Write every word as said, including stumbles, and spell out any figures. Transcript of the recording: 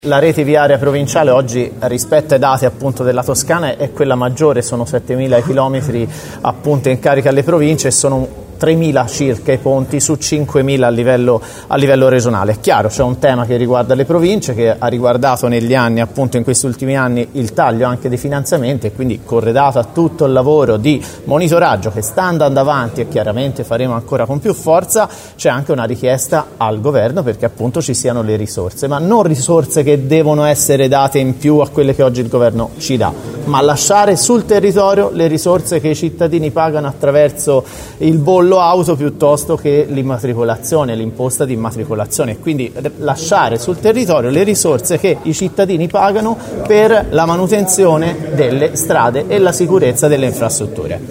La rete viaria provinciale oggi rispetto ai dati appunto della Toscana è quella maggiore, sono settemila chilometri appunto in carica alle province e sono tremila circa i ponti su cinquemila a livello, a livello regionale. È chiaro, c'è un tema che riguarda le province, che ha riguardato negli anni, appunto in questi ultimi anni, il taglio anche dei finanziamenti e quindi corredato a tutto il lavoro di monitoraggio che sta andando avanti e chiaramente faremo ancora con più forza, c'è anche una richiesta al governo perché appunto ci siano le risorse, ma non risorse che devono essere date in più a quelle che oggi il governo ci dà, ma lasciare sul territorio le risorse che i cittadini pagano attraverso il bollo auto piuttosto che l'immatricolazione, l'imposta di immatricolazione, quindi lasciare sul territorio le risorse che i cittadini pagano per la manutenzione delle strade e la sicurezza delle infrastrutture.